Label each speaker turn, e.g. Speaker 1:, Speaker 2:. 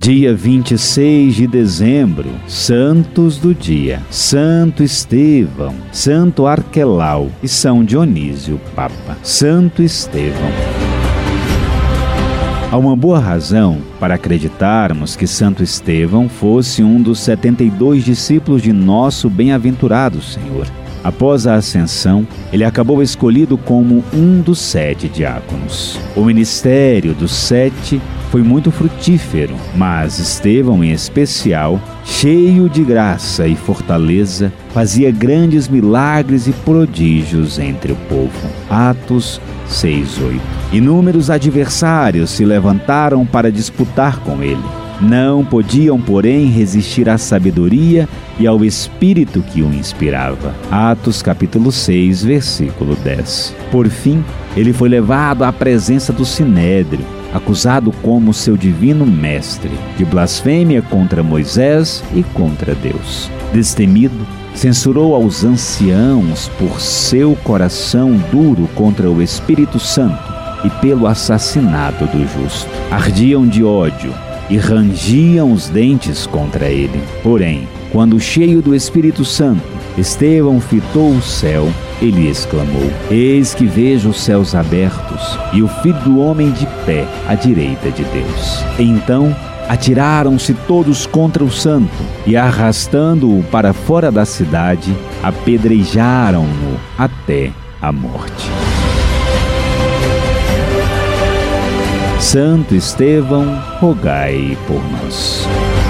Speaker 1: Dia 26 de dezembro, santos do dia: Santo Estevão, Santo Arquelau e São Dionísio Papa. Santo Estevão. Há uma boa razão para acreditarmos que Santo Estevão fosse um dos 72 discípulos de nosso bem-aventurado Senhor. Após a ascensão, ele acabou escolhido como um dos 7 diáconos. O ministério dos 7 foi muito frutífero, mas Estevão, em especial, cheio de graça e fortaleza, fazia grandes milagres e prodígios entre o povo. Atos 6:8. Inúmeros adversários se levantaram para disputar com ele. Não podiam, porém, resistir à sabedoria e ao espírito que o inspirava. Atos capítulo 6, versículo 10. Por fim, ele foi levado à presença do Sinédrio, acusado como seu divino mestre, de blasfêmia contra Moisés e contra Deus. Destemido, censurou aos anciãos por seu coração duro contra o Espírito Santo e pelo assassinato do justo. Ardiam de ódio e rangiam os dentes contra ele. Porém, quando cheio do Espírito Santo, Estevão fitou o céu, ele exclamou: Eis que vejo os céus abertos e o Filho do Homem de pé à direita de Deus. Então atiraram-se todos contra o santo e, arrastando-o para fora da cidade, apedrejaram-no até a morte. Santo Estevão, rogai por nós.